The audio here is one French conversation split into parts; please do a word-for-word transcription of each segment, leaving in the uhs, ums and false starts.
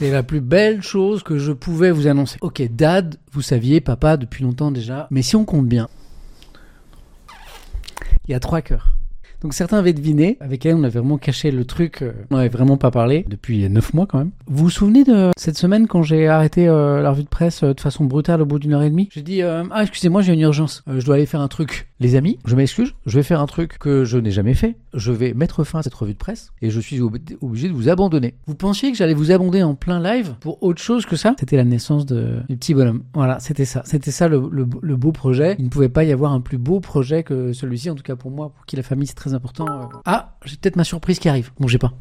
C'est la plus belle chose que je pouvais vous annoncer. Ok, dad, vous saviez, papa, depuis longtemps déjà. Mais si on compte bien, il y a trois cœurs. Donc certains avaient deviné, avec elle on avait vraiment caché le truc, euh, on n'avait vraiment pas parlé, depuis neuf mois quand même. Vous vous souvenez de cette semaine quand j'ai arrêté euh, la revue de presse euh, de façon brutale au bout d'une heure et demie? J'ai dit, euh, ah excusez-moi j'ai une urgence, euh, je dois aller faire un truc. Les amis, je m'excuse, je vais faire un truc que je n'ai jamais fait, je vais mettre fin à cette revue de presse et je suis ob- obligé de vous abandonner. Vous pensiez que j'allais vous abandonner en plein live pour autre chose que ça? C'était la naissance de, du petit bonhomme. Voilà, c'était ça, c'était ça le, le, le beau projet. Il ne pouvait pas y avoir un plus beau projet que celui-ci, en tout cas pour moi, pour qui la famille c'est très important. Euh... Ah, j'ai peut-être ma surprise qui arrive. Bon, j'ai pas.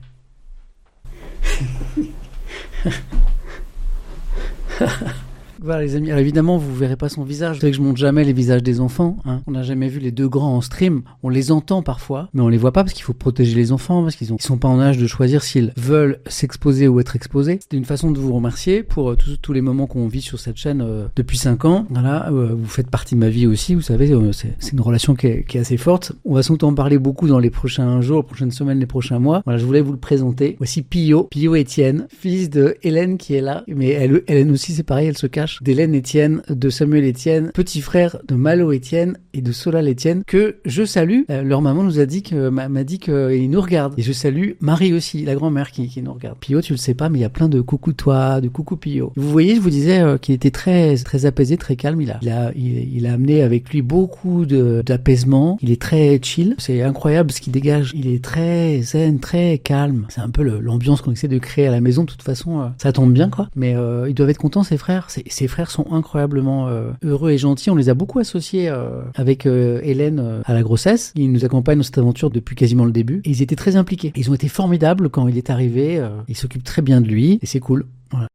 Voilà les amis, alors évidemment vous verrez pas son visage, vous savez que je montre jamais les visages des enfants, hein. On n'a jamais vu les deux grands en stream, on les entend parfois, mais on les voit pas parce qu'il faut protéger les enfants, parce qu'ils ont, ils sont pas en âge de choisir s'ils veulent s'exposer ou être exposés. C'était une façon de vous remercier pour euh, tous, tous les moments qu'on vit sur cette chaîne euh, depuis cinq ans, voilà, euh, vous faites partie de ma vie aussi, vous savez, euh, c'est, c'est une relation qui est, qui est assez forte, on va sans doute en parler beaucoup dans les prochains jours, les prochaines semaines, les prochains mois. Voilà, je voulais vous le présenter. Voici Pio, Pio Etienne, fils de Hélène qui est là, mais elle, Hélène aussi c'est pareil, elle se cache, d'Hélène Etienne, de Samuel Etienne, petit frère de Malo Etienne et de Solal Etienne, que je salue. Euh, leur maman nous a dit que, m'a, m'a dit qu'ils nous regardent. Et je salue Marie aussi, la grand-mère qui, qui nous regarde. Pio, tu le sais pas, mais il y a plein de coucou toi, de coucou Pio. Vous voyez, je vous disais euh, qu'il était très, très apaisé, très calme. Il a, il a, il, il a amené avec lui beaucoup de, d'apaisement. Il est très chill. C'est incroyable ce qu'il dégage. Il est très zen, très calme. C'est un peu le, l'ambiance qu'on essaie de créer à la maison. De toute façon, euh, ça tombe bien, quoi. Mais euh, ils doivent être contents, ses frères. Ses, ses frères sont incroyablement euh, heureux et gentils. On les a beaucoup associés euh, avec euh, Hélène euh, à la grossesse. Ils nous accompagnent dans cette aventure depuis quasiment le début. Et ils étaient très impliqués. Ils ont été formidables quand il est arrivé. Euh, ils s'occupent très bien de lui et c'est cool. Voilà.